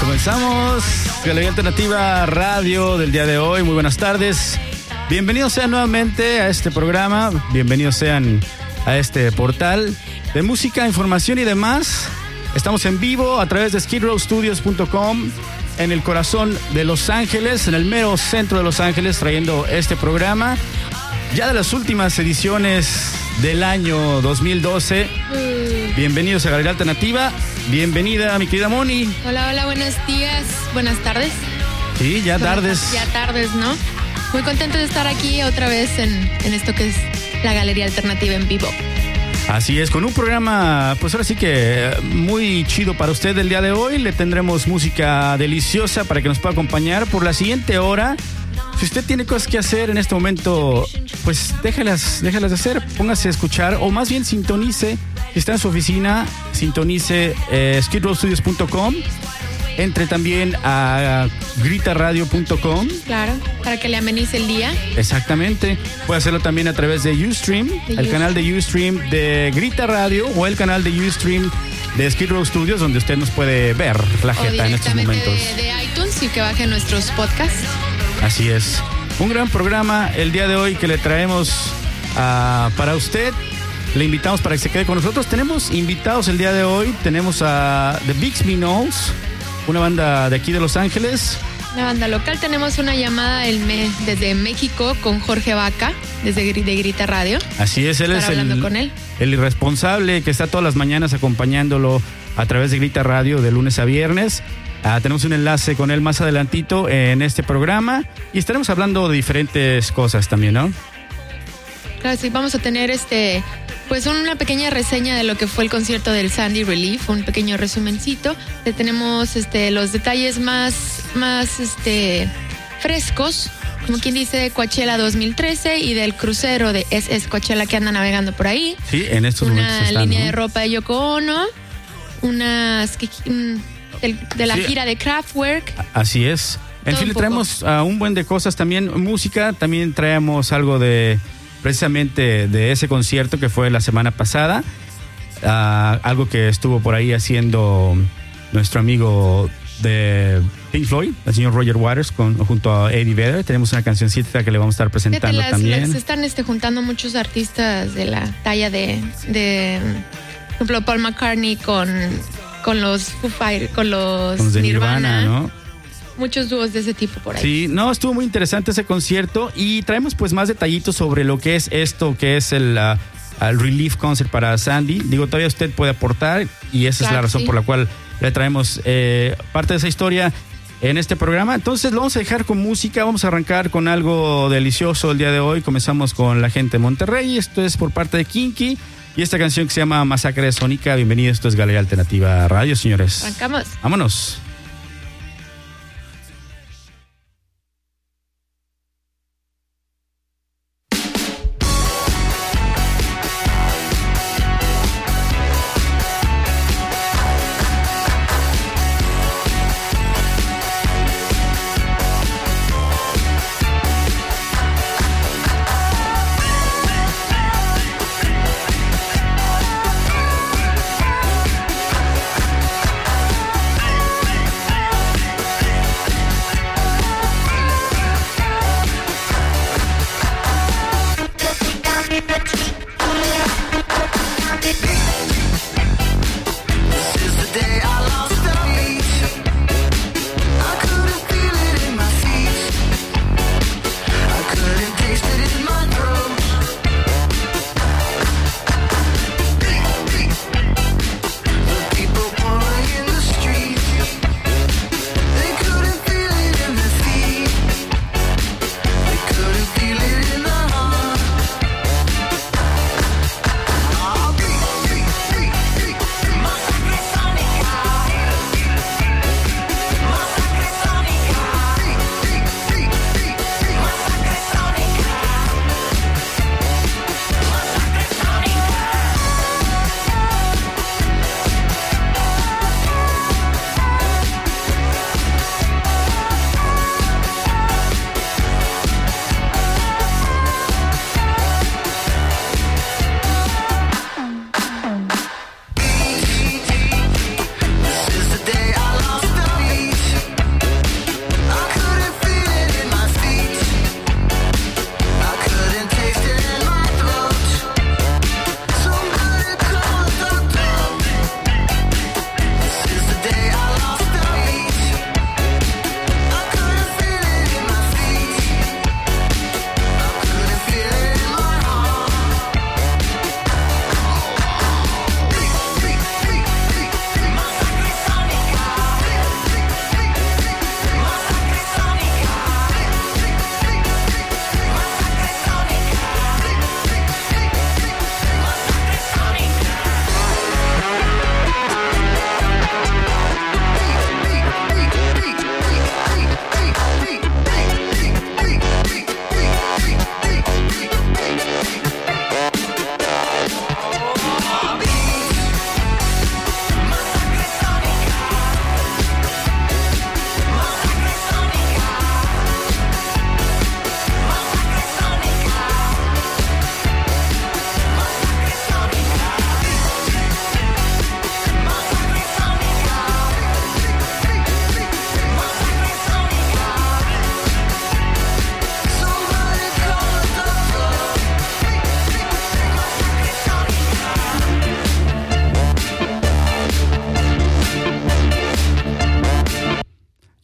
Comenzamos Galería Alternativa Radio del día de hoy. Muy buenas tardes. Bienvenidos sean nuevamente a este programa. Bienvenidos sean a este portal de música, información y demás. Estamos en vivo a través de skidrowstudios.com en el corazón de Los Ángeles, en el mero centro de Los Ángeles, trayendo este programa. Ya de las últimas ediciones del año 2012. Bienvenidos a Galería Alternativa. Bienvenida, mi querida Moni. Hola, hola, buenos días, buenas tardes. Sí, ya tardes. Ya tardes, ¿no? Muy contento de estar aquí otra vez en esto que es la Galería Alternativa en vivo. Así es, con un programa, pues ahora sí que muy chido para usted el día de hoy. Le tendremos música deliciosa para que nos pueda acompañar por la siguiente hora. Si usted tiene cosas que hacer en este momento, pues déjalas de hacer, póngase a escuchar, o más bien sintonice. Si está en su oficina, sintonice skidrowstudios.com. Entre también a gritaradio.com. Claro, para que le amenice el día. Exactamente. Puede hacerlo también a través de Ustream, canal de Ustream de Grita Radio o el canal de Ustream de Skid Row Studios, donde usted nos puede ver la jeta en estos momentos. De iTunes y que baje nuestros podcasts. Así es. Un gran programa el día de hoy que le traemos para usted. Le invitamos para que se quede con nosotros. Tenemos invitados el día de hoy. Tenemos a The Bixby Knolls, una banda de aquí de Los Ángeles. Una banda local. Tenemos una llamada desde México con Jorge Vaca, de Grita Radio. Así es, él es el irresponsable que está todas las mañanas acompañándolo a través de Grita Radio de lunes a viernes. Tenemos un enlace con él más adelantito en este programa y estaremos hablando de diferentes cosas también, ¿no? Claro, sí, vamos a tener pues una pequeña reseña de lo que fue el concierto del Sandy Relief, un pequeño resumencito. Tenemos los detalles más frescos, como quien dice, de Coachella 2013 y del crucero de SS Coachella que anda navegando por ahí. Sí, en estos momentos están, una línea de ropa de Yoko Ono, de la gira de Kraftwerk. Así es. En fin, le traemos un buen de cosas también, música, también traemos algo precisamente de ese concierto que fue la semana pasada, algo que estuvo por ahí haciendo nuestro amigo de Pink Floyd, el señor Roger Waters, junto a Eddie Vedder. Tenemos una cancioncita que le vamos a estar presentando también. Se están juntando muchos artistas de la talla de por ejemplo, Paul McCartney con los Foo Fighters, con los de Nirvana, ¿no? Muchos dúos de ese tipo por ahí. Sí, no, estuvo muy interesante ese concierto y traemos pues más detallitos sobre lo que es esto, que es el Relief Concert para Sandy. Digo, todavía usted puede aportar y esa es la razón por la cual le traemos parte de esa historia en este programa. Entonces lo vamos a dejar con música, vamos a arrancar con algo delicioso el día de hoy. Comenzamos con la gente de Monterrey, esto es por parte de Kinky y esta canción que se llama Masacre Sónica. Bienvenidos, esto es Galería Alternativa Radio, señores. Arrancamos. Vámonos.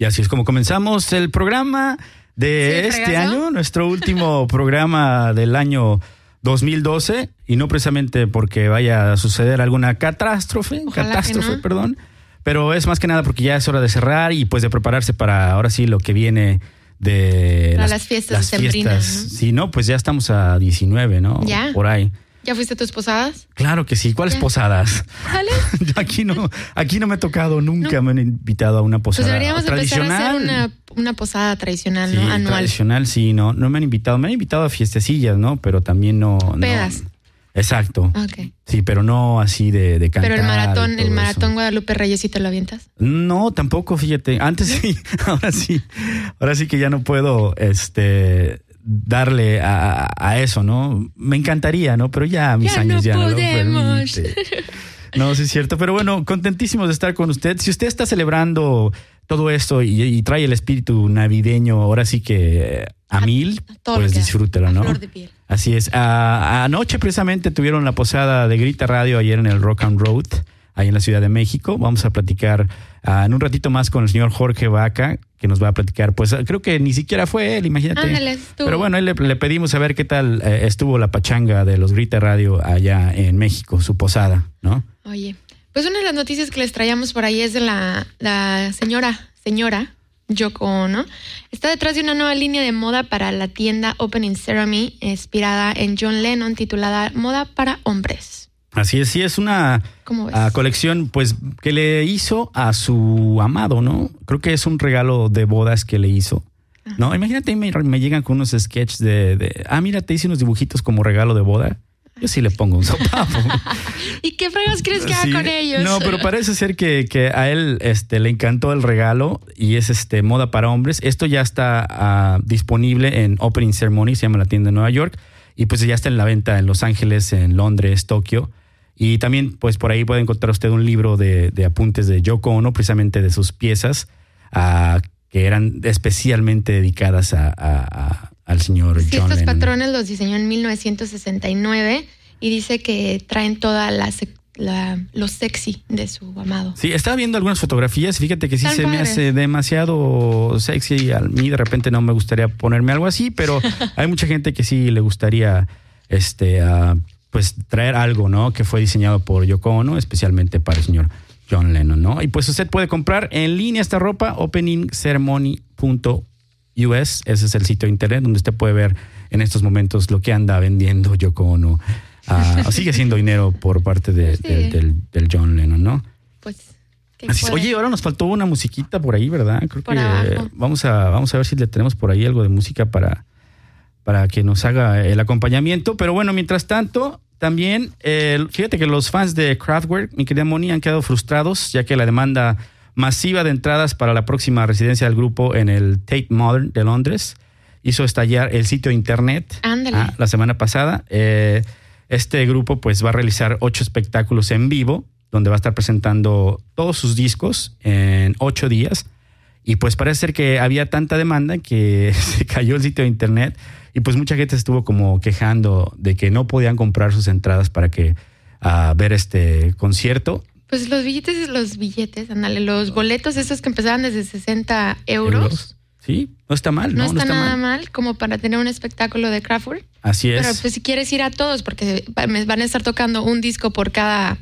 Y así es como comenzamos el programa de este año, nuestro último programa del año 2012, y no precisamente porque vaya a suceder alguna catástrofe, perdón, pero es más que nada porque ya es hora de cerrar y pues de prepararse para ahora sí lo que viene de las fiestas sembrinas, ¿no? Sí, no, pues ya estamos a 19, ¿no? Ya. Por ahí. ¿Ya fuiste a tus posadas? Claro que sí. ¿Cuáles posadas? ¿Cuáles? Aquí no me ha tocado, nunca me han invitado a una posada. Pues deberíamos tradicional. Empezar a hacer una posada tradicional, sí, ¿no? Anual. Tradicional, sí, no me han invitado. Me han invitado a fiestecillas, ¿no? Pero también no. Pedas. No. Exacto. Okay. Sí, pero no así de cantar. Pero el maratón Guadalupe Reyes, ¿sí te lo avientas? No, tampoco, fíjate. Antes sí, ahora sí. Ahora sí que ya no puedo, darle a eso, ¿no? Me encantaría, ¿no? Pero ya mis años ya no podemos. No, sí es cierto. Pero bueno, contentísimos de estar con usted. Si usted está celebrando todo esto y trae el espíritu navideño, ahora sí que a mil, pues disfrútelo, ¿no? Flor de piel. Así es. Anoche precisamente tuvieron la posada de Grita Radio ayer en el Rock and Road, ahí en la Ciudad de México. Vamos a platicar en un ratito más con el señor Jorge Vaca, que nos va a platicar, pues creo que ni siquiera fue él, imagínate. Ándale, pero bueno, él le pedimos a ver qué tal estuvo la pachanga de los Grita Radio allá en México, su posada, ¿no? Oye, pues una de las noticias que les traíamos por ahí es de la señora Yoko Ono. Está detrás de una nueva línea de moda para la tienda Opening Ceremony, inspirada en John Lennon, titulada Moda para Hombres. Así es, sí, es una colección pues que le hizo a su amado, ¿no? Creo que es un regalo de bodas que le hizo, ¿no? Ajá. Imagínate, me llegan con unos sketches mira, te hice unos dibujitos como regalo de boda. Yo sí le pongo un sopapo. ¿Y qué fregas crees que haga con ellos? No, pero parece ser que a él le encantó el regalo y es moda para hombres. Esto ya está disponible en Opening Ceremony, se llama la tienda de Nueva York, y pues ya está en la venta en Los Ángeles, en Londres, Tokio. Y también pues por ahí puede encontrar usted un libro de apuntes de Yoko Ono, precisamente de sus piezas que eran especialmente dedicadas al señor John Lennon. Estos patrones los diseñó en 1969 y dice que traen toda lo sexy de su amado. Sí, estaba viendo algunas fotografías, fíjate que sí se me hace demasiado sexy y a mí de repente no me gustaría ponerme algo así, pero hay mucha gente que sí le gustaría pues traer algo, ¿no? Que fue diseñado por Yoko Ono, especialmente para el señor John Lennon, ¿no? Y pues usted puede comprar en línea esta ropa, openingceremony.us, ese es el sitio de internet donde usted puede ver en estos momentos lo que anda vendiendo Yoko Ono. Sigue siendo dinero por parte del John Lennon, ¿no? Pues, así, oye, ahora nos faltó una musiquita por ahí, ¿verdad? Creo por que abajo. Vamos a ver si le tenemos por ahí algo de música para que nos haga el acompañamiento. Pero bueno, mientras tanto, también, fíjate que los fans de Kraftwerk, mi querida Moni, han quedado frustrados, ya que la demanda masiva de entradas para la próxima residencia del grupo en el Tate Modern de Londres hizo estallar el sitio de internet. Ándale. La semana pasada. Este grupo pues va a realizar 8 espectáculos en vivo, donde va a estar presentando todos sus discos en 8 días. Y pues parece ser que había tanta demanda que se cayó el sitio de internet y pues mucha gente estuvo como quejando de que no podían comprar sus entradas para ver este concierto. Pues los billetes, ándale, los boletos esos que empezaban desde 60 euros. Sí, no está mal, ¿no? No está nada mal como para tener un espectáculo de Kraftwerk. Así es. Pero pues si quieres ir a todos, porque van a estar tocando un disco por cada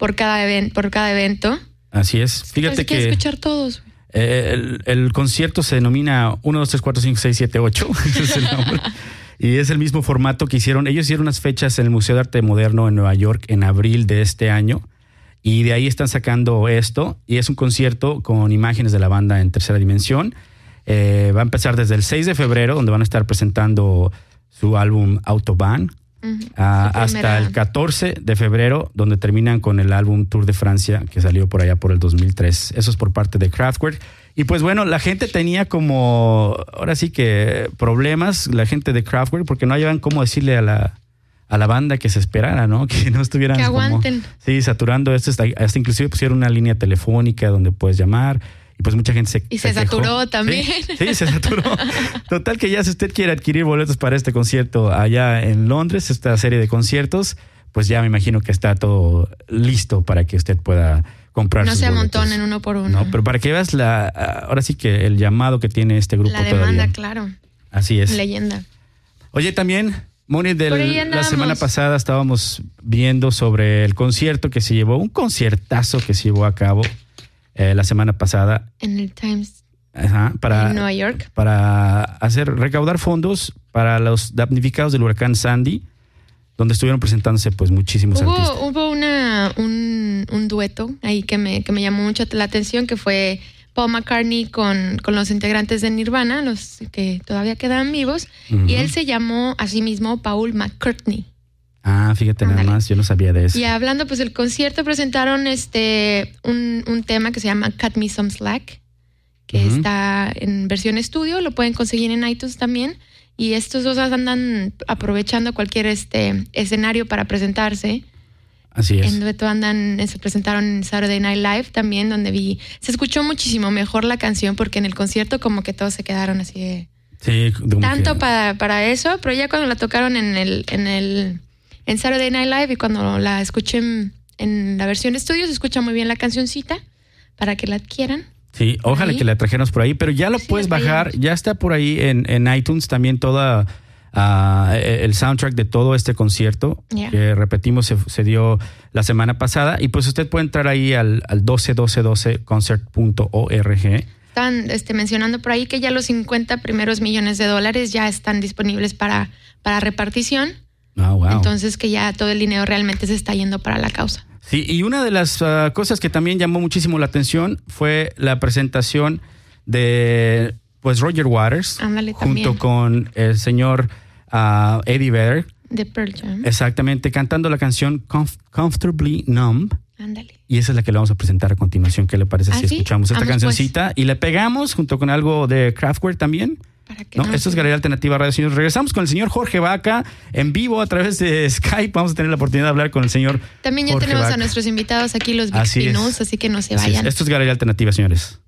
evento. Así es. Fíjate si quieres escuchar todos. El concierto se denomina 1, 2, 3, 4, 5, 6, 7, 8. Ese es el nombre. Y es el mismo formato que hicieron. Ellos hicieron unas fechas en el Museo de Arte Moderno en Nueva York en abril de este año. Y de ahí están sacando esto. Y es un concierto con imágenes de la banda en tercera dimensión. Va a empezar desde el 6 de febrero, donde van a estar presentando su álbum Autobahn, hasta el 14 de febrero, donde terminan con el álbum Tour de Francia, que salió por allá por el 2003. Eso es por parte de Kraftwerk. Y pues bueno, la gente tenía como, ahora sí que problemas, la gente de Kraftwerk, porque no hallaban cómo decirle a la banda que se esperara, ¿no? Que no estuvieran que aguanten. Saturando esto. Hasta inclusive pusieron una línea telefónica donde puedes llamar. Y pues mucha gente se saturó quejó. también. Sí, se saturó. Total que ya si usted quiere adquirir boletos para este concierto allá en Londres, esta serie de conciertos, pues ya me imagino que está todo listo para que usted pueda comprar No sus se boletos. amontonen uno por uno. No, pero para que veas ahora sí que el llamado que tiene este grupo La demanda, todavía. claro. Así es. Leyenda. Oye, también, Moni, Por ahí la andábamos. semana pasada estábamos viendo sobre el concierto que se llevó, un conciertazo que se llevó a cabo la semana pasada. En el Times Para en Nueva York. Para recaudar fondos para los damnificados del huracán Sandy, donde estuvieron presentándose pues muchísimos artistas. Hubo un dueto ahí que me llamó mucho la atención, que fue Paul McCartney con los integrantes de Nirvana, los que todavía quedan vivos, y él se llamó a sí mismo Paul McCartney. Fíjate, Ándale. nada más, yo no sabía de eso. Y hablando pues del concierto, presentaron un tema que se llama Cut Me Some Slack, que está en versión estudio, lo pueden conseguir en iTunes también, y estos dos andan aprovechando cualquier escenario para presentarse. Así es. En dueto se presentaron en Saturday Night Live también, donde se escuchó muchísimo mejor la canción, porque en el concierto como que todos se quedaron así de... Sí, Tanto para eso, pero ya cuando la tocaron en Saturday Night Live y cuando la escuché en la versión estudio, se escucha muy bien la cancioncita para que la adquieran. Sí, ojalá que la trajéramos por ahí, pero ya lo puedes bajar, ya está por ahí en iTunes también toda el soundtrack de todo este concierto, que repetimos se dio la semana pasada, y pues usted puede entrar ahí al 1212concert.org. Están mencionando por ahí que ya los 50 primeros millones de dólares ya están disponibles para repartición. Wow. Entonces que ya todo el dinero realmente se está yendo para la causa. Sí, y una de las cosas que también llamó muchísimo la atención fue la presentación de pues Roger Waters. Ándale, junto también. con el señor Eddie Vedder. De Pearl Jam. Exactamente, cantando la canción Comfortably Numb. Ándale. Y esa es la que le vamos a presentar a continuación. ¿Qué le parece si ¿Sí? escuchamos esta Vamos, cancioncita? Y le pegamos junto con algo de Kraftwerk también. Para que ¿No? Esto es Galería Alternativa Radio. Señores, regresamos con el señor Jorge Vaca en vivo a través de Skype. Vamos a tener la oportunidad de hablar con el señor También ya Jorge tenemos Vaca. a nuestros invitados aquí, los Big News, así que no se vayan. Esto es Galería Alternativa, señores.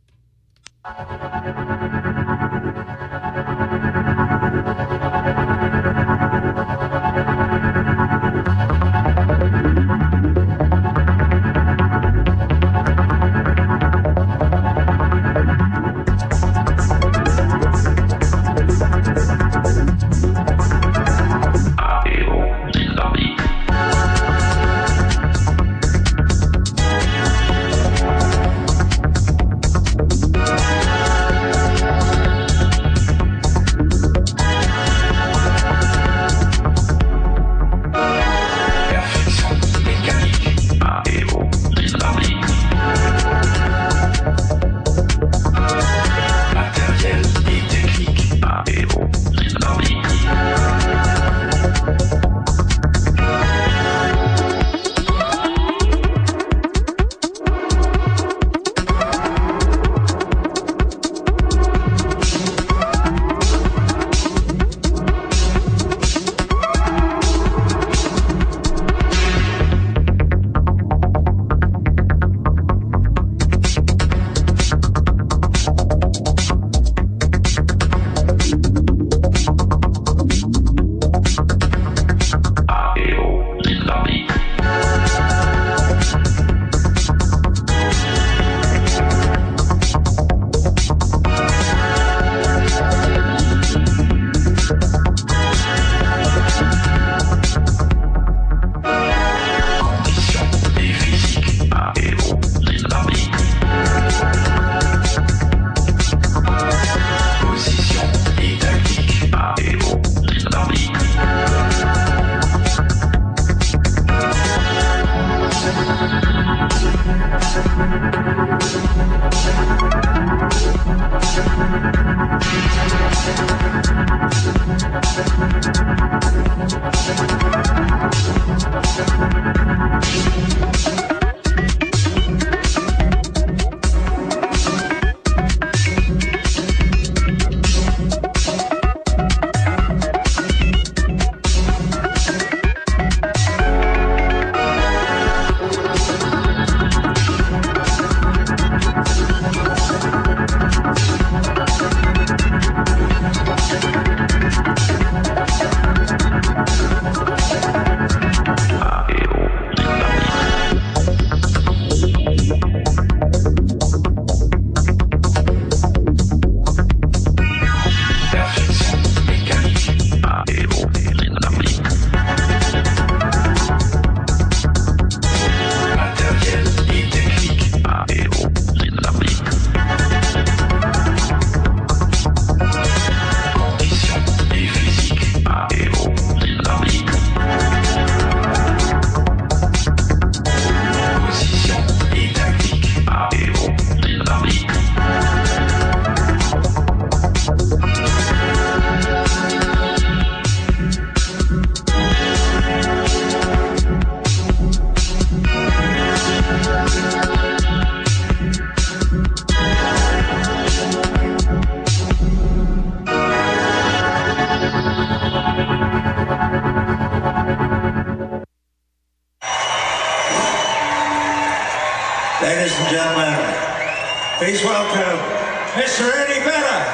Ladies and gentlemen, please welcome Mr. Eddie Vedder.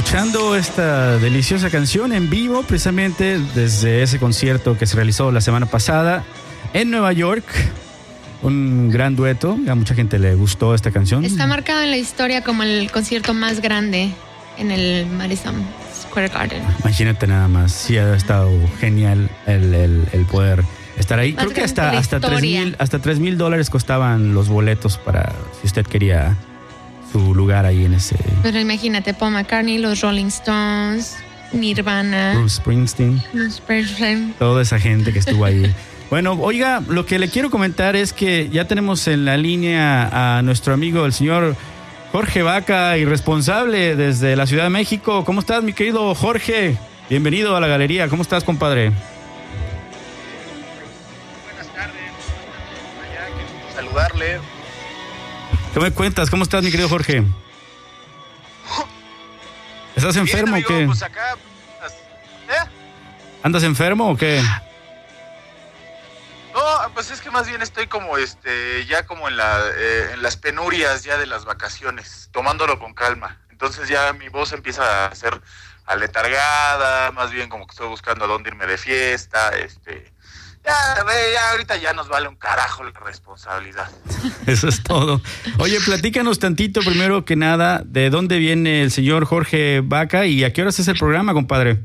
escuchando esta deliciosa canción en vivo, precisamente desde ese concierto que se realizó la semana pasada en Nueva York. Un gran dueto, a mucha gente le gustó esta canción. Está marcado en la historia como el concierto más grande en el Madison Square Garden. Imagínate nada más, sí ha estado genial el poder estar ahí. Más Creo que grande hasta de la historia. $3,000 costaban los boletos para si usted quería su lugar ahí en ese. Pero imagínate, Paul McCartney, los Rolling Stones, Nirvana, Bruce Springsteen, toda esa gente que estuvo ahí. Bueno, oiga, lo que le quiero comentar es que ya tenemos en la línea a nuestro amigo, el señor Jorge Vaca, irresponsable desde la Ciudad de México. ¿Cómo estás, mi querido Jorge? Bienvenido a la galería. ¿Cómo estás, compadre? Buenas tardes. Qué gusto saludarle. ¿Qué me cuentas? ¿Cómo estás, mi querido Jorge? ¿Estás enfermo Bien, amigo, o qué? pues acá, ¿Andas enfermo o qué? No, pues es que más bien estoy como ya como en las penurias ya de las vacaciones, tomándolo con calma. Entonces ya mi voz empieza a ser aletargada, más bien como que estoy buscando a dónde irme de fiesta, ya ahorita ya nos vale un carajo la responsabilidad. Eso es todo. Oye, platícanos tantito, primero que nada, de dónde viene el señor Jorge Vaca y a qué horas es el programa, compadre.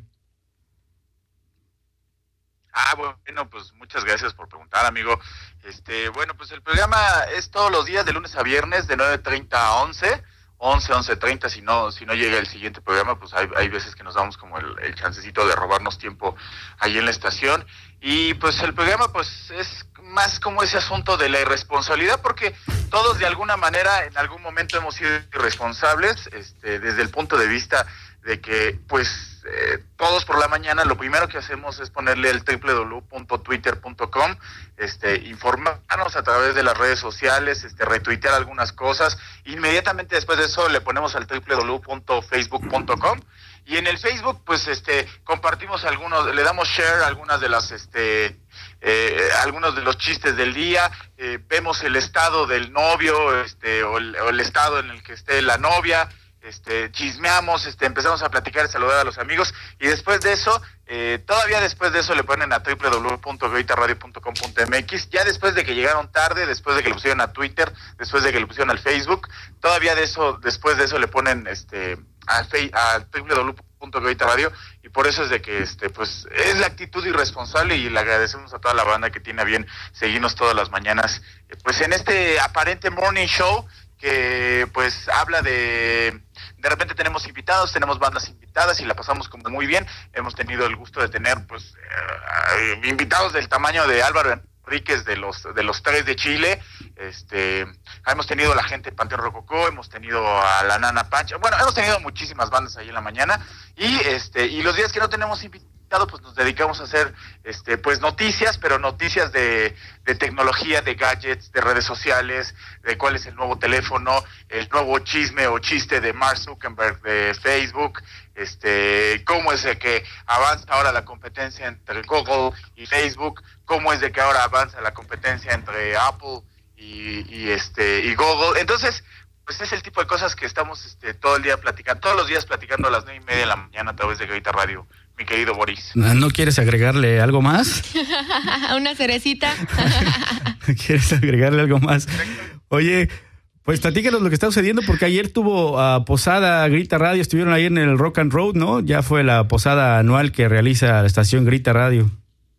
Bueno, pues muchas gracias por preguntar, amigo. Bueno, pues el programa es todos los días de lunes a viernes de 9:30 a 11:30. Si no llega el siguiente programa, pues hay veces que nos damos como el chancecito de robarnos tiempo ahí en la estación. Y pues el programa pues es más como ese asunto de la irresponsabilidad, porque todos de alguna manera en algún momento hemos sido irresponsables, desde el punto de vista de que pues todos por la mañana lo primero que hacemos es ponerle el www.twitter.com, informarnos a través de las redes sociales, retuitear algunas cosas. Inmediatamente después de eso le ponemos al www.facebook.com y en el Facebook pues compartimos algunos, le damos share a algunas de las algunos de los chistes del día, vemos el estado del novio, o el estado en el que esté la novia. Chismeamos, empezamos a platicar y saludar a los amigos, y después de eso, todavía después de eso le ponen a www.gavitaradio.com.mx, ya después de que llegaron tarde, después de que le pusieron a Twitter, después de que le pusieron al Facebook, todavía después de eso le ponen a www.gavitaradio, y por eso es de que pues es la actitud irresponsable, y le agradecemos a toda la banda que tiene a bien seguirnos todas las mañanas, pues en este aparente morning show que pues habla de repente tenemos invitados, tenemos bandas invitadas y la pasamos como muy bien. Hemos tenido el gusto de tener pues invitados del tamaño de Álvaro Enríquez de los Tres de Chile. Hemos tenido la gente de Panteón Rococó, hemos tenido a la Nana Pancha. Bueno, hemos tenido muchísimas bandas ahí en la mañana, y los días que no tenemos invitados pues nos dedicamos a hacer pues noticias, pero noticias de tecnología, de gadgets, de redes sociales, de cuál es el nuevo teléfono, el nuevo chisme o chiste de Mark Zuckerberg de Facebook, cómo es de que avanza ahora la competencia entre Google y Facebook, cómo es de que ahora avanza la competencia entre Apple y Google. Entonces pues es el tipo de cosas que estamos todo el día platicando, todos los días platicando a las 9:30 de la mañana a través de Gavita Radio. Mi querido Boris. ¿No quieres agregarle algo más? Una cerecita. ¿Quieres agregarle algo más? Oye, pues platícanos lo que está sucediendo, porque ayer tuvo posada Grita Radio, estuvieron ahí en el Rock and Road, ¿no? Ya fue la posada anual que realiza la estación Grita Radio.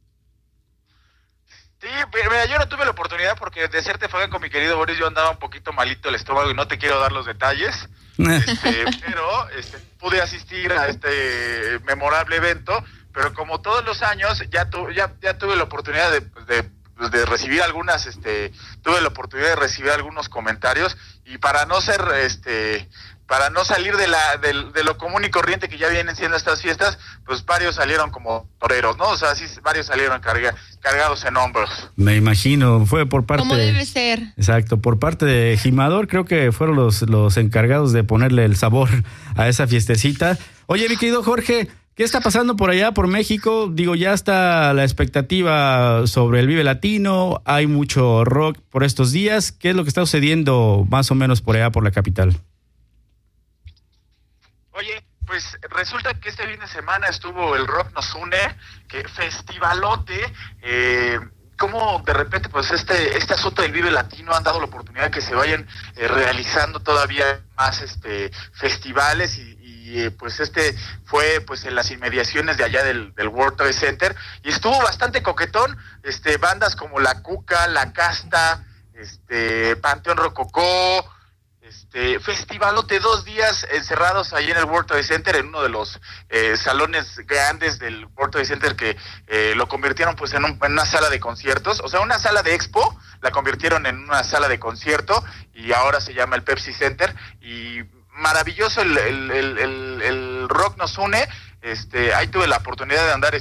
Sí, mira, yo no tuve la oportunidad porque de serte franco con mi querido Boris, yo andaba un poquito malito el estómago y no te quiero dar los detalles, pero pude asistir a este memorable evento, pero como todos los años ya tuve la oportunidad de recibir algunas, tuve la oportunidad de recibir algunos comentarios, y para no ser para no salir de lo común y corriente que ya vienen siendo estas fiestas, pues varios salieron como toreros, ¿no? O sea, sí, varios salieron cargados en hombros. Me imagino, fue por parte... Como debe ser. Exacto, por parte de Gimador, creo que fueron los encargados de ponerle el sabor a esa fiestecita. Oye, mi querido Jorge, ¿qué está pasando por allá, por México? Digo, ya está la expectativa sobre el Vive Latino, hay mucho rock por estos días. ¿Qué es lo que está sucediendo más o menos por allá, por la capital? Oye, Pues resulta que este fin de semana estuvo el Rock Nos Une, que festivalote, como de repente pues este asunto del Vive Latino han dado la oportunidad de que se vayan realizando todavía más festivales y pues fue pues en las inmediaciones de allá del World Trade Center y estuvo bastante coquetón, bandas como La Cuca, La Casta, Panteón Rococó, festivalote, 2 días encerrados ahí en el World Trade Center, en uno de los salones grandes del World Trade Center que lo convirtieron pues en una sala de conciertos, o sea, una sala de expo, la convirtieron en una sala de concierto y ahora se llama el Pepsi Center y maravilloso el Rock Nos Une, ahí tuve la oportunidad de andar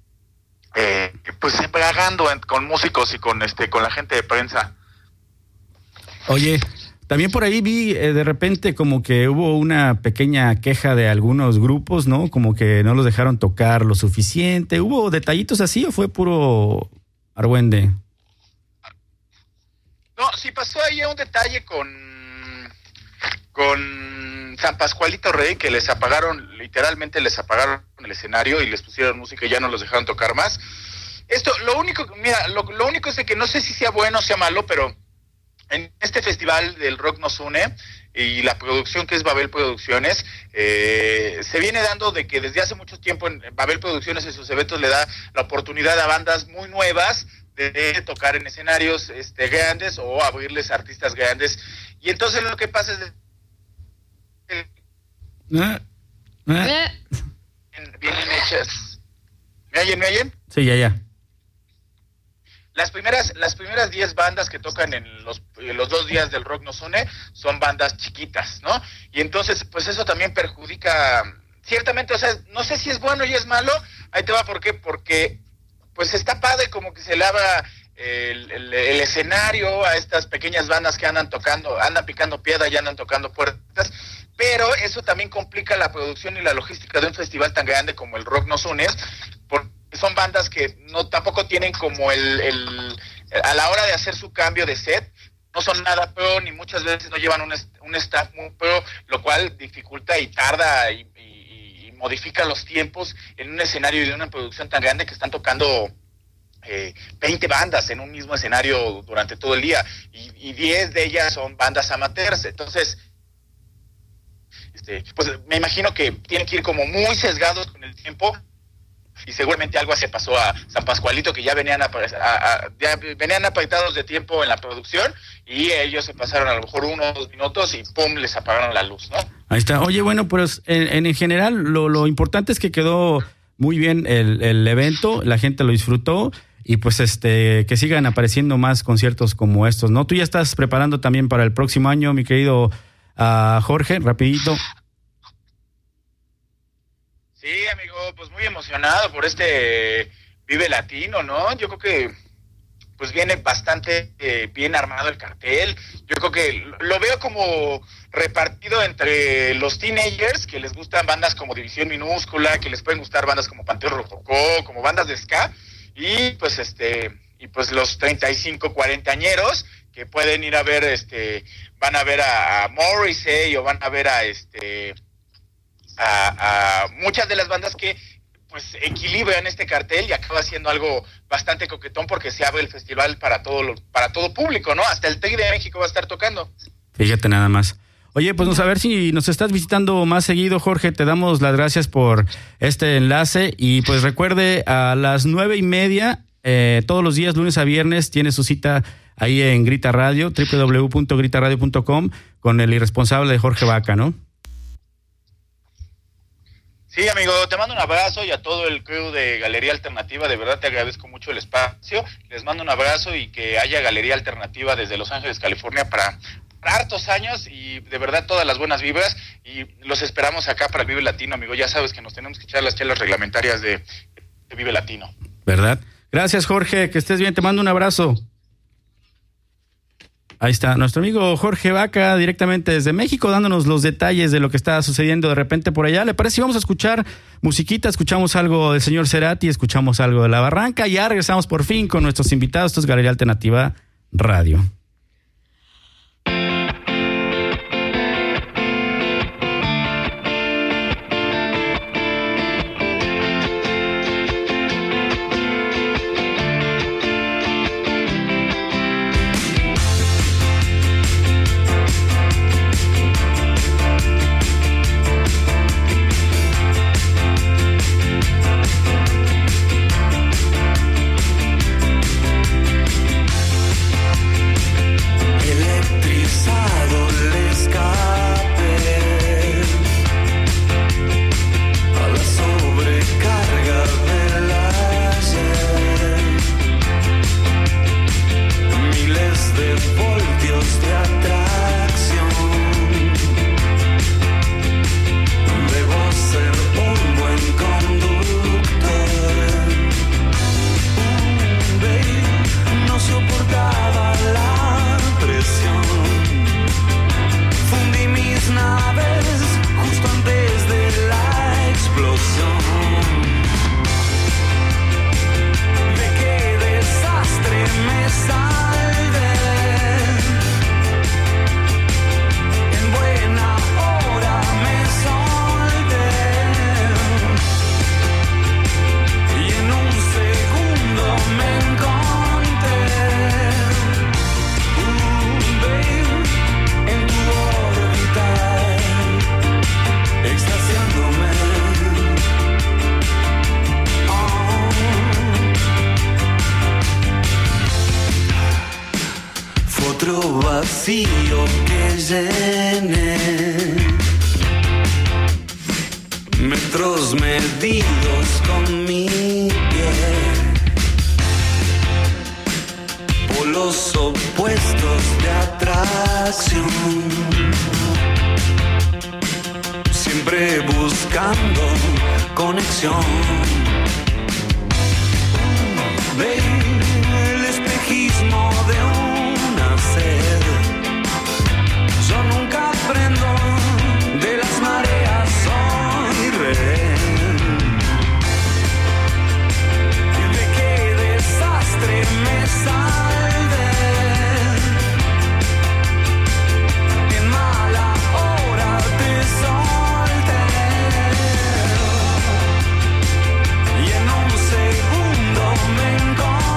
pues embriagando con músicos y con la gente de prensa. Oye, también por ahí vi de repente como que hubo una pequeña queja de algunos grupos, ¿no? Como que no los dejaron tocar lo suficiente. ¿Hubo detallitos así o fue puro argüende? No, sí pasó ahí un detalle con San Pascualito Rey, que literalmente les apagaron el escenario y les pusieron música y ya no los dejaron tocar más. Lo único es de que no sé si sea bueno o sea malo, pero en este festival del Rock Nos Une y la producción que es Babel Producciones, se viene dando de que desde hace mucho tiempo en Babel Producciones en sus eventos le da la oportunidad a bandas muy nuevas de tocar en escenarios grandes o abrirles a artistas grandes. Y entonces lo que pasa es vienen hechas. ¿Me oyen? Sí, ya. Las primeras 10 bandas que tocan en los 2 días del Rock Nos Une son bandas chiquitas, ¿no? Y entonces, pues eso también perjudica, ciertamente, o sea, no sé si es bueno y es malo, ahí te va, ¿por qué? Porque, pues está padre como que se le abra el escenario a estas pequeñas bandas que andan picando piedra y andan tocando puertas, pero eso también complica la producción y la logística de un festival tan grande como el Rock Nos Une, porque son bandas que tampoco tienen como a la hora de hacer su cambio de set, no son nada pro, ni muchas veces no llevan un staff muy pro, lo cual dificulta y tarda y modifica los tiempos en un escenario y de una producción tan grande que están tocando 20 bandas en un mismo escenario durante todo el día y 10 de ellas son bandas amateurs. Entonces pues me imagino que tienen que ir como muy sesgados con el tiempo y seguramente algo se pasó a San Pascualito, que ya venían apretados de tiempo en la producción y ellos se pasaron a lo mejor 1 o 2 minutos y pum, les apagaron la luz, ¿no? Ahí está. Oye, bueno, pues en general lo importante es que quedó muy bien el evento, la gente lo disfrutó y pues que sigan apareciendo más conciertos como estos, ¿no? Tú ya estás preparando también para el próximo año, mi querido Jorge, rapidito. Sí, amigo, pues muy emocionado por Vive Latino, ¿no? Yo creo que pues viene bastante bien armado el cartel. Yo creo que lo veo como repartido entre los teenagers, que les gustan bandas como División Minúscula, que les pueden gustar bandas como Panteón Rococó, como bandas de ska, y pues pues los 35, 40añeros que pueden ir a ver, van a ver a Morrissey o van a ver a muchas de las bandas que pues equilibran este cartel y acaba siendo algo bastante coquetón porque se abre el festival para todo público, ¿no? Hasta el TEC de México va a estar tocando. Fíjate nada más. Oye, pues a ver si nos estás visitando más seguido, Jorge. Te damos las gracias por este enlace y pues recuerde a las 9:30 todos los días, lunes a viernes, tiene su cita ahí en Grita Radio, www.gritaradio.com con el irresponsable de Jorge Vaca, ¿no? Sí, amigo, te mando un abrazo y a todo el crew de Galería Alternativa, de verdad te agradezco mucho el espacio, les mando un abrazo y que haya Galería Alternativa desde Los Ángeles, California para hartos años y de verdad todas las buenas vibras y los esperamos acá para el Vive Latino, amigo, ya sabes que nos tenemos que echar las chelas reglamentarias de Vive Latino. ¿Verdad? Gracias, Jorge, que estés bien, te mando un abrazo. Ahí está, nuestro amigo Jorge Vaca, directamente desde México, dándonos los detalles de lo que está sucediendo de repente por allá. ¿Le parece si vamos a escuchar musiquita? Escuchamos algo del señor Cerati, escuchamos algo de La Barranca y ya regresamos por fin con nuestros invitados. Esto es Galería Alternativa Radio. vacío que llene, metros medidos con mi piel, polos opuestos de atracción, siempre buscando conexión. Ve el espejismo de una sed. Yo nunca aprendo de las mareas, soy rehén. ¿De qué desastre me salvé? En mala hora te solté y en un segundo me encontré.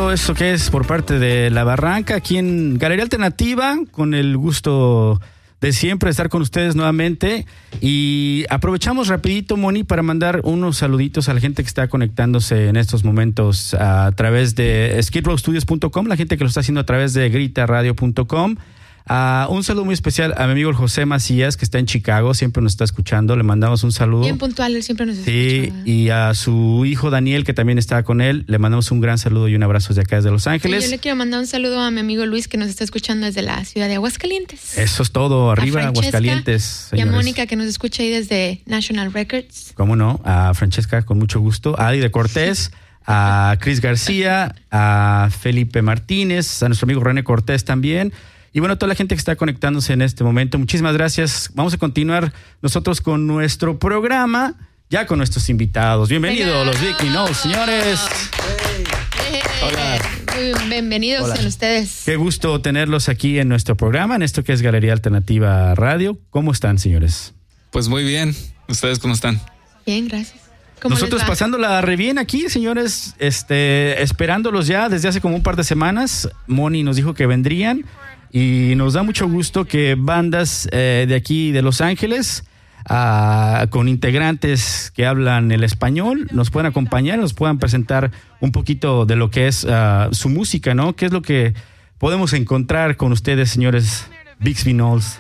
todo eso que es por parte de La Barranca, aquí en Galería Alternativa, con el gusto de siempre estar con ustedes nuevamente. Y aprovechamos rapidito, Moni, para mandar unos saluditos a la gente que está conectándose en estos momentos a través de skidrowstudios.com, la gente que lo está haciendo a través de gritaradio.com. Un saludo muy especial a mi amigo el José Macías, que está en Chicago, siempre nos está escuchando, le mandamos un saludo. Bien puntual, él siempre nos escucha. Sí, y a su hijo Daniel, que también está con él, le mandamos un gran saludo y un abrazo desde acá, desde Los Ángeles. Y yo le quiero mandar un saludo a mi amigo Luis, que nos está escuchando desde la ciudad de Aguascalientes. Eso es todo, arriba A Francesca Aguascalientes, y a señores. Mónica, que nos escucha ahí desde National Records. ¿Cómo no? A Francesca, con mucho gusto. A Adi de Cortés, a Cris García, a Felipe Martínez, a nuestro amigo René Cortés también. Y bueno, toda la gente que está conectándose en este momento, muchísimas gracias. Vamos a continuar nosotros con nuestro programa, ya con nuestros invitados. Bienvenidos, los Big Knowles, señores. Hola. Muy bienvenidos Hola. sean ustedes. Qué gusto tenerlos aquí en nuestro programa, en esto que es Galería Alternativa Radio. ¿Cómo están, señores? Pues muy bien. ¿Ustedes cómo están? Bien, gracias. ¿Cómo Nosotros les va? pasándola re bien aquí, señores, esperándolos ya desde hace como un par de semanas. Moni nos dijo que vendrían y nos da mucho gusto que bandas de aquí de Los Ángeles, con integrantes que hablan el español, nos puedan acompañar, nos puedan presentar un poquito de lo que es su música, ¿no? ¿Qué es lo que podemos encontrar con ustedes, señores Bixby Knowles?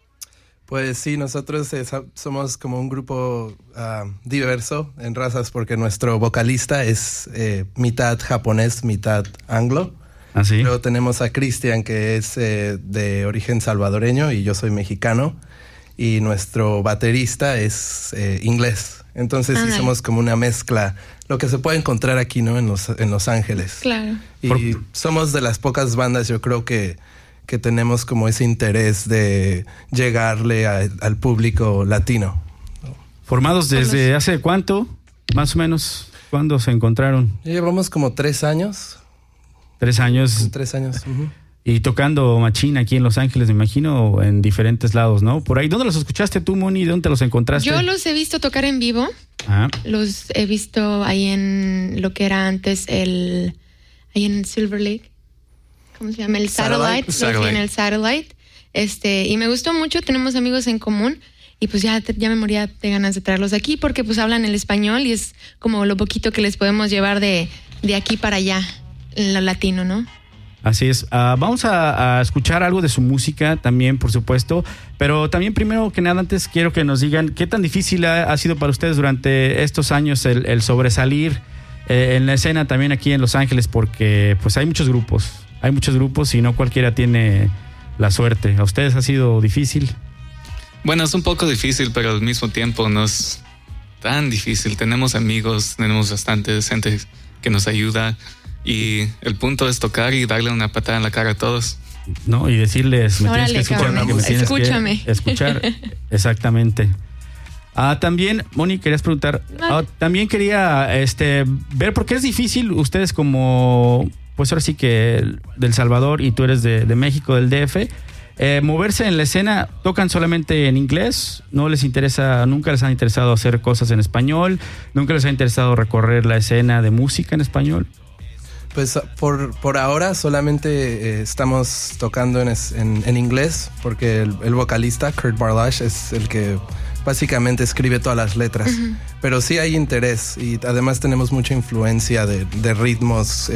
Pues sí, nosotros somos como un grupo diverso en razas porque nuestro vocalista es mitad japonés, mitad anglo. ¿Ah, sí? Luego tenemos a Cristian, que es de origen salvadoreño y yo soy mexicano. Y nuestro baterista es inglés. Entonces sí somos como una mezcla, lo que se puede encontrar aquí, ¿no? En Los Ángeles. Claro. Y somos de las pocas bandas, yo creo que tenemos como ese interés de llegarle al público latino. ¿Formados desde hace cuánto? Más o menos. ¿Cuándo se encontraron? Ya llevamos como 3 años. 3 años. 3 años. Uh-huh. Y tocando machín aquí en Los Ángeles, me imagino, o en diferentes lados, ¿no? Por ahí. ¿Dónde los escuchaste tú, Moni? ¿Dónde los encontraste? Yo los he visto tocar en vivo. Ajá. Los he visto ahí en lo que era antes ahí en Silver Lake. ¿Cómo se llama? El Satellite. Los vi en el Satellite. Y me gustó mucho, tenemos amigos en común. Y pues ya me moría de ganas de traerlos aquí porque pues hablan el español y es como lo poquito que les podemos llevar de aquí para allá, lo latino, ¿no? Así es. Vamos a escuchar algo de su música también, por supuesto. Pero también, primero que nada, antes quiero que nos digan qué tan difícil ha sido para ustedes durante estos años el sobresalir en la escena también aquí en Los Ángeles, porque pues hay muchos grupos y no cualquiera tiene la suerte. ¿A ustedes ha sido difícil? Bueno, es un poco difícil, pero al mismo tiempo no es tan difícil. Tenemos amigos, tenemos bastante gente que nos ayuda y el punto es tocar y darle una patada en la cara a todos. No, y decirles, me Órale, tienes que escuchar, cabrón, me tienes escúchame. que escuchar. Exactamente. También, Moni, querías preguntar, también quería ver por qué es difícil ustedes como, pues ahora sí que del Salvador y tú eres de México, del DF, moverse en la escena. ¿Tocan solamente en inglés? ¿No les interesa, nunca les ha interesado hacer cosas en español? ¿Nunca les ha interesado recorrer la escena de música en español? Pues por ahora solamente estamos tocando en inglés porque el vocalista, Kurt Barlash, es el que básicamente escribe todas las letras. Uh-huh. Pero sí hay interés y además tenemos mucha influencia de ritmos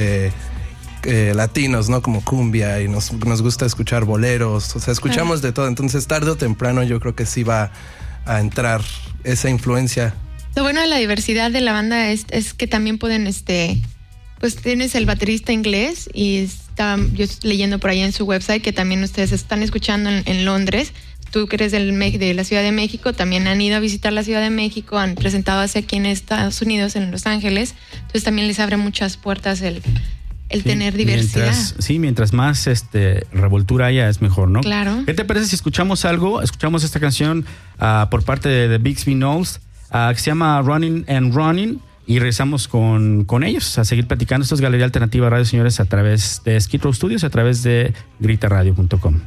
latinos, ¿no? Como cumbia, y nos gusta escuchar boleros, o sea, escuchamos de todo. Entonces tarde o temprano yo creo que sí va a entrar esa influencia. Lo bueno de la diversidad de la banda es que también pueden, pues tienes el baterista inglés y yo estoy leyendo por ahí en su website que también ustedes están escuchando en Londres. Tú que eres de la Ciudad de México, también han ido a visitar la Ciudad de México, han presentado hacia aquí en Estados Unidos, en Los Ángeles. Entonces también les abre muchas puertas el tener diversidad. Mientras más revoltura haya, es mejor, ¿no? Claro. ¿Qué te parece si escuchamos esta canción por parte de Bixby Knowles, que se llama Running and Running, y regresamos con ellos a seguir platicando? Esto es Galería Alternativa Radio, señores, a través de Skid Row Studios, a través de gritaradio.com.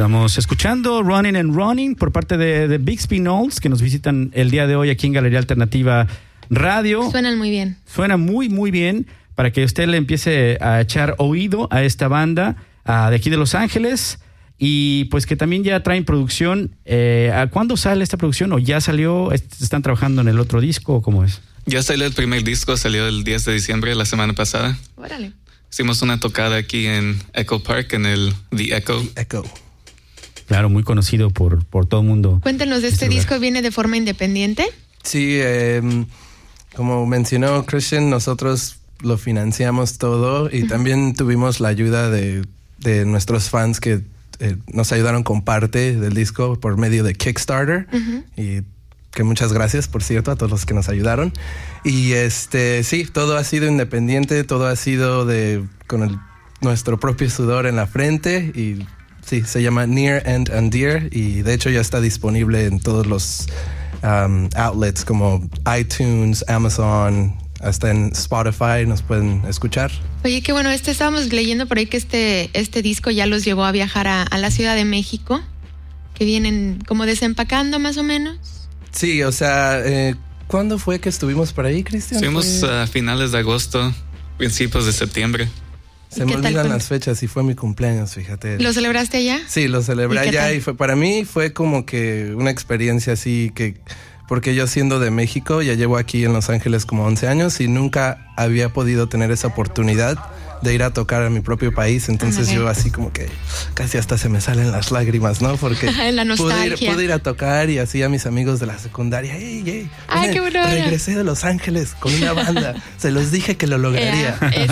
Estamos escuchando Running and Running por parte de Bixby Knowles, que nos visitan el día de hoy aquí en Galería Alternativa Radio. Suenan muy bien. Suena muy, muy bien para que usted le empiece a echar oído a esta banda de aquí de Los Ángeles y pues que también ya traen producción. ¿A cuándo sale esta producción? ¿O ya salió? ¿Están trabajando en el otro disco o cómo es? Ya salió el primer disco, salió el 10 de diciembre, la semana pasada. Órale. Hicimos una tocada aquí en Echo Park, en el The Echo. Claro, muy conocido por todo el mundo. Cuéntanos, ¿este disco viene de forma independiente? Sí, como mencionó Christian, nosotros lo financiamos todo y también tuvimos la ayuda de nuestros fans que nos ayudaron con parte del disco por medio de Kickstarter. Y que muchas gracias, por cierto, a todos los que nos ayudaron. Y sí, todo ha sido independiente, todo ha sido con nuestro propio sudor en la frente y sí, se llama Near and Dear y de hecho ya está disponible en todos los outlets como iTunes, Amazon, hasta en Spotify nos pueden escuchar. Oye, qué bueno, estábamos leyendo por ahí que este disco ya los llevó a viajar a la Ciudad de México, que vienen como desempacando más o menos. Sí, o sea, ¿cuándo fue que estuvimos por ahí, Cristian? Estuvimos a finales de agosto, principios de septiembre. Se me olvidan las fechas y fue mi cumpleaños, fíjate. ¿Lo celebraste allá? Sí, lo celebré allá y para mí fue como que una experiencia así porque yo siendo de México ya llevo aquí en Los Ángeles como 11 años y nunca había podido tener esa oportunidad de ir a tocar a mi propio país, entonces yo así como que casi hasta se me salen las lágrimas, ¿no? Porque la nostalgia. pude ir a tocar y así a mis amigos de la secundaria, hey, ¡ay, qué bueno! Regresé de Los Ángeles con una banda, se los dije que lo lograría. Eso.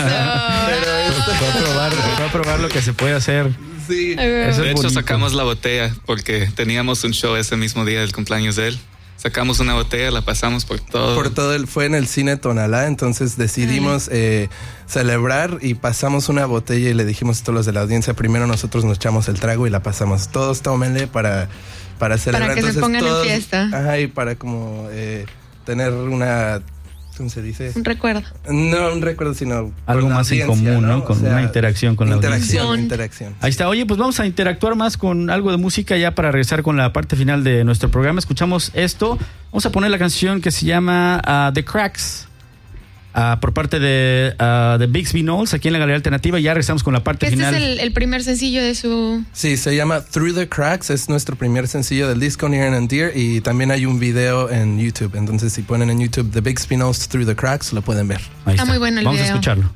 Fue a probar lo que se puede hacer. Sí. De hecho, sacamos la botella porque teníamos un show ese mismo día del cumpleaños de él. Sacamos una botella, la pasamos por todo. Fue en el cine Tonalá, entonces decidimos celebrar y pasamos una botella y le dijimos a todos los de la audiencia, primero nosotros nos echamos el trago y la pasamos. Todos tómenle para celebrar. Para que entonces, se pongan en fiesta. Ajá, y para como tener una... ¿Cómo se dice? Un recuerdo. No un recuerdo, sino algo más en común, ¿no? Con una interacción con la audiencia. Interacción. Ahí está. Oye, pues vamos a interactuar más con algo de música ya para regresar con la parte final de nuestro programa. Escuchamos esto. Vamos a poner la canción que se llama The Cracks por parte de Bixby Knowles aquí en la Galería Alternativa. Ya regresamos con la parte final. Este es el primer sencillo de su... Sí, se llama Through the Cracks. Es nuestro primer sencillo del disco Near and Dear y también hay un video en YouTube. Entonces si ponen en YouTube The Bixby Knowles Through the Cracks lo pueden ver. Ahí está muy bueno el video. Vamos a escucharlo.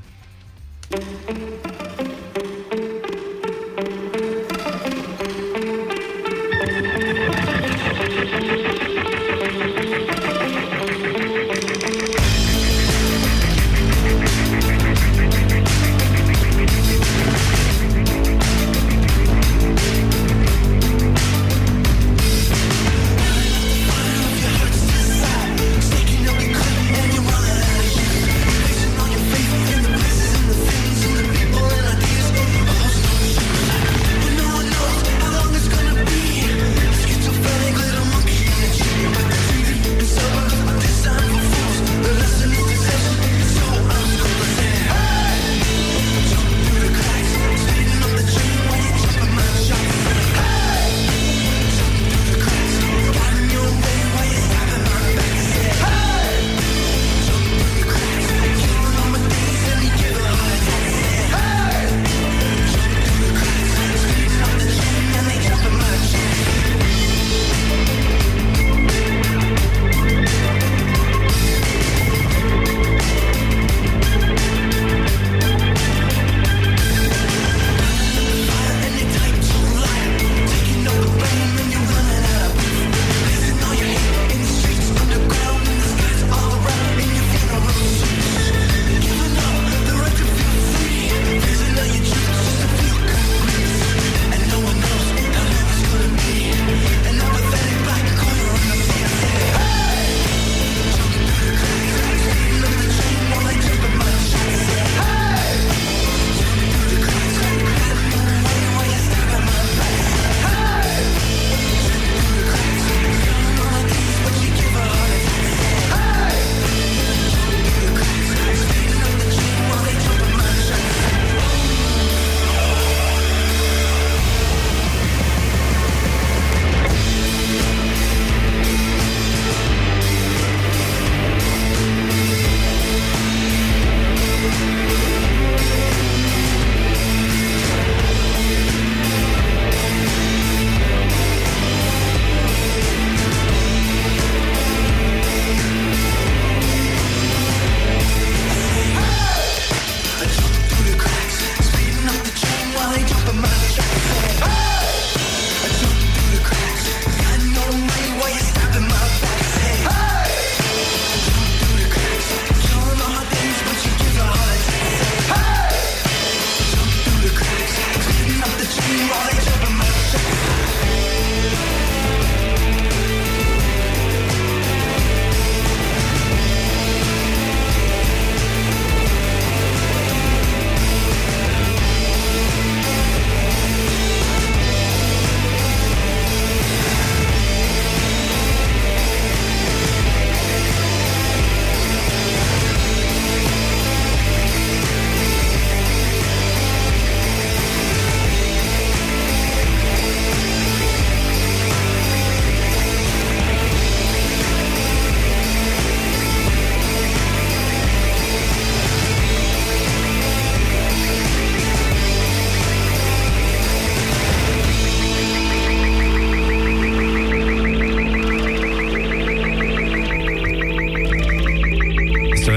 In the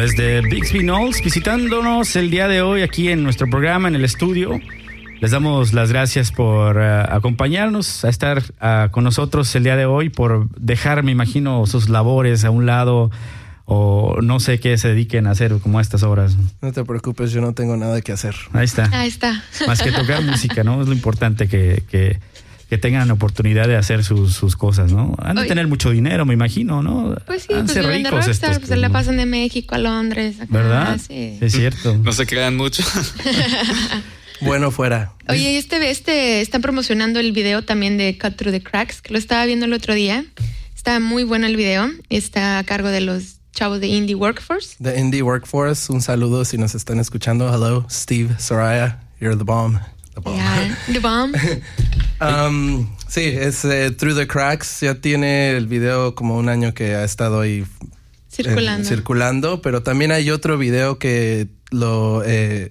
Pues de Bixby Knowles visitándonos el día de hoy aquí en nuestro programa, en el estudio. Les damos las gracias por acompañarnos, a estar con nosotros el día de hoy, por dejar, me imagino, sus labores a un lado o no sé qué se dediquen a hacer como a estas horas. No te preocupes, yo no tengo nada que hacer. Ahí está. Ahí está. Más que tocar música, ¿no? Es lo importante que tengan la oportunidad de hacer sus cosas, ¿no? Han de tener mucho dinero, me imagino, ¿no? Pues sí, pues viven de rockstar, pues se la pasan de México a Londres. Acá, ¿verdad? Sí. Es cierto. No se crean mucho. Bueno, fuera. Oye, están promocionando el video también de Cut Through the Cracks, que lo estaba viendo el otro día. Está muy bueno el video. Está a cargo de los chavos de Indie Workforce. The Indie Workforce, un saludo si nos están escuchando. Hello, Steve, Soraya, you're the bomb. The bomb. Yeah, the bomb. Sí, es Through the Cracks. Ya tiene el video como un año que ha estado ahí circulando, pero también hay otro video que lo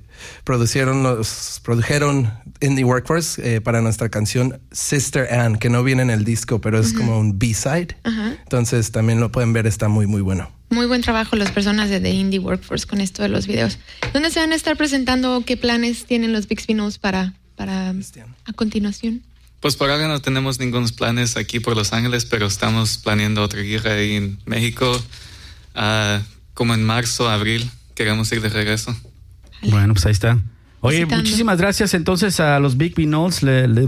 produjeron Indie Workforce para nuestra canción Sister Anne, que no viene en el disco, pero es como un B-side. Entonces también lo pueden ver, está muy, muy bueno. Muy buen trabajo las personas de The Indie Workforce con esto de los videos. ¿Dónde se van a estar presentando? ¿Qué planes tienen los Bixby Knowles para a continuación? Pues por ahora no tenemos ningunos planes aquí por Los Ángeles, pero estamos planeando otra gira ahí en México. Como en marzo, abril, queremos ir de regreso. Bueno, pues ahí está. Oye, muchísimas gracias entonces a los Bixby Knowles,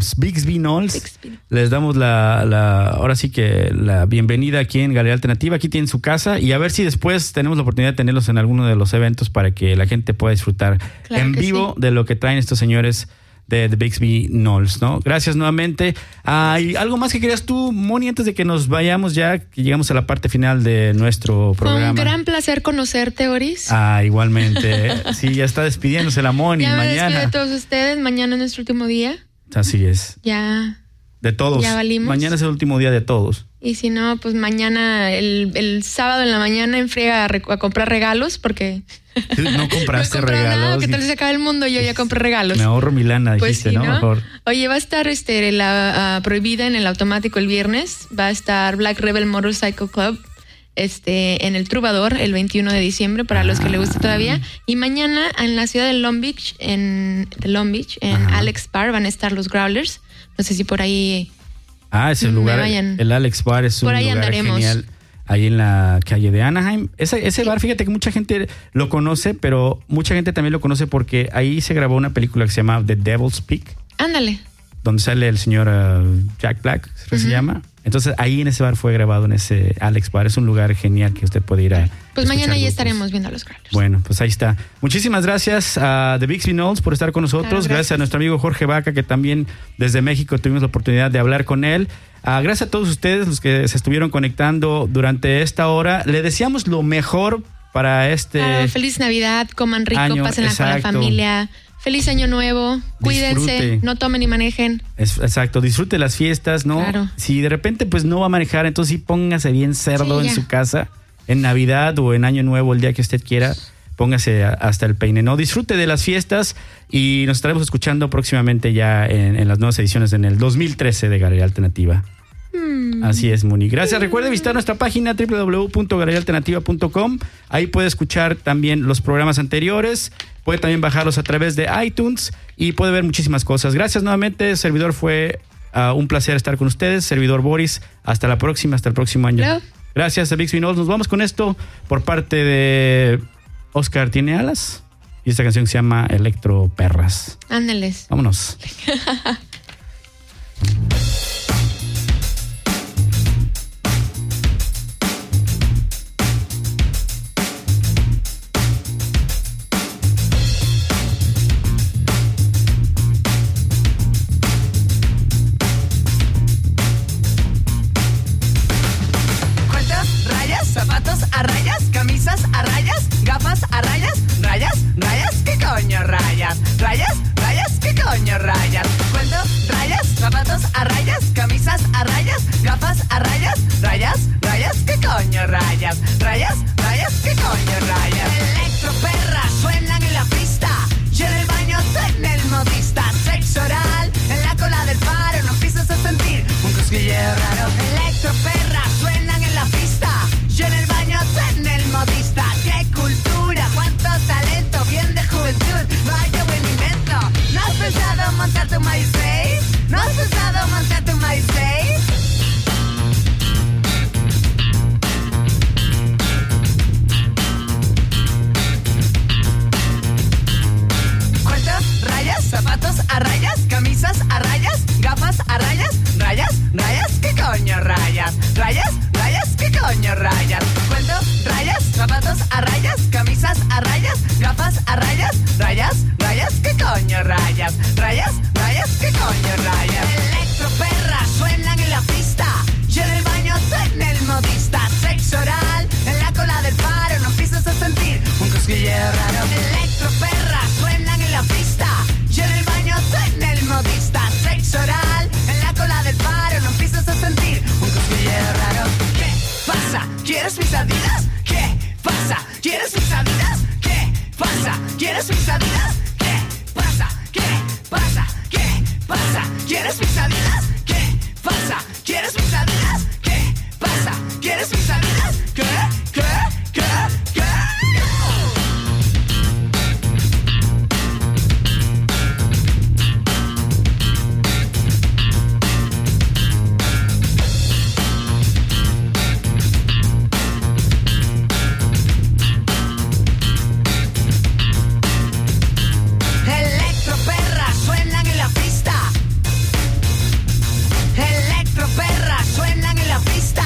les damos ahora sí que la bienvenida aquí en Galería Alternativa. Aquí tienen su casa y a ver si después tenemos la oportunidad de tenerlos en alguno de los eventos para que la gente pueda disfrutar en vivo de lo que traen estos señores de Bixby Knowles, ¿no? Gracias nuevamente. ¿Hay algo más que querías tú, Moni, antes de que nos vayamos ya, que llegamos a la parte final de nuestro programa? Fue un gran placer conocerte, Oris. Igualmente. Sí, ya está despidiéndose la Moni. Ya me mañana. despido de todos ustedes. Mañana es nuestro último día. Así es. Ya. De todos. Ya valimos. Mañana es el último día de todos. Y si no, pues mañana, el sábado en la mañana, en friega a comprar regalos, porque... No compraste no regalos. Nada, ¿qué tal se acaba el mundo? Yo ya compré regalos. Me ahorro mi lana, dijiste, pues sí, ¿no? Mejor. Oye, va a estar la Prohibida en el automático el viernes. Va a estar Black Rebel Motorcycle Club en el Trubador el 21 de diciembre, para los que les guste todavía. Y mañana en la ciudad de Long Beach, en Alex Bar, van a estar los Growlers. No sé si por ahí... ese lugar, el Alex Bar es un por ahí lugar andaremos. genial. Ahí en la calle de Anaheim. Ese bar, fíjate que mucha gente lo conoce, pero mucha gente también lo conoce porque ahí se grabó una película que se llama The Devil's Peak. Ándale. Donde sale el señor Jack Black, se llama. Entonces ahí en ese bar fue grabado, en ese Alex Bar. Es un lugar genial que usted puede ir a... Pues mañana ya estaremos viendo a los Growlers. Bueno, pues ahí está. Muchísimas gracias a The Bixby Knowles por estar con nosotros. Gracias a nuestro amigo Jorge Vaca, que también desde México tuvimos la oportunidad de hablar con él. Gracias a todos ustedes, los que se estuvieron conectando durante esta hora. Le deseamos lo mejor para feliz Navidad, coman rico, pásenla con la familia. Feliz Año Nuevo, cuídense, no tomen ni manejen. Exacto, disfrute las fiestas, ¿no? Claro. Si de repente pues no va a manejar, entonces sí póngase bien cerdo en su casa, en Navidad o en Año Nuevo, el día que usted quiera, póngase hasta el peine, ¿no? Disfrute de las fiestas y nos estaremos escuchando próximamente ya en las nuevas ediciones en el 2013 de Galería Alternativa. Así es, Moni. Gracias. Recuerde visitar nuestra página www.galeriaalternativa.com. Ahí puede escuchar también los programas anteriores. Puede también bajarlos a través de iTunes y puede ver muchísimas cosas. Gracias nuevamente, servidor. Fue un placer estar con ustedes. Servidor Boris. Hasta la próxima, hasta el próximo año. Hello. Gracias a Bixby Knowles. Nos vamos con esto por parte de Oscar Tiene Alas. Y esta canción se llama Electro Perras. Ándeles. Vámonos. zapatos a rayas, camisas a rayas, gafas a rayas, rayas, rayas, ¿qué coño rayas? Rayas, rayas, ¿qué coño rayas? Electroperras suenan en la pista y en el baño en el modista. Sexo oral en la cola del faro, no empiezas a sentir un cosquilleo raro. Electroperras suenan en la pista y en el baño en el modista. ¡Qué cultura! coño rayas? Cuento rayas, zapatos a rayas, camisas a rayas, gafas a rayas, rayas, rayas, ¿qué coño rayas? Rayas, rayas, ¿qué coño rayas? Electroperras suenan en la pista y en el baño en el modista. Sexo oral en la cola del faro, no empiezas a sentir un cosquilleo raro. Electroperras suenan en la pista y en el baño en el modista. Sexo oral en la cola del faro, no empiezas a sentir un cosquilleo raro. ¿Qué pasa? ¿Quieres mis Adidas? ¿Qué pasa? ¿Quieres mis Adidas? ¿Qué pasa? ¿Quieres mis Adidas? ¿Qué pasa? ¿Qué pasa? ¿Qué pasa? ¿Quieres mis Adidas? ¿Qué pasa? ¿Quieres mis Adidas? ¿Qué pasa? ¿Quieres mis Adidas? ¿Qué? ¿Qué? ¿Qué? ¿Qué? Electroperras suenan en la pista. Electroperras suenan en la pista.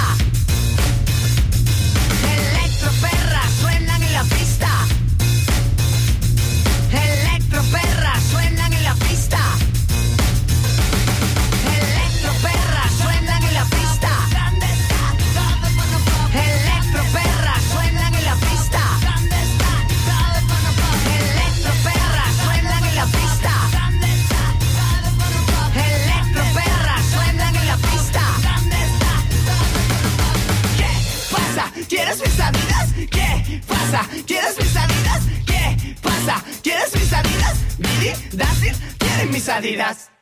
Electroperras suenan en la pista. Electroperras suenan en la pista. Electroperras suenan en la pista. Electroperras suenan en la pista. Electroperras suenan en la pista. Electroperras suenan en la pista. ¿Qué pasa? ¿Quieres mis Adidas? ¿Qué pasa? ¿Quieres mis Adidas? ¿Qué pasa? ¿Quieres mis Adidas? Billy, Dustin, ¿quieren mis Adidas?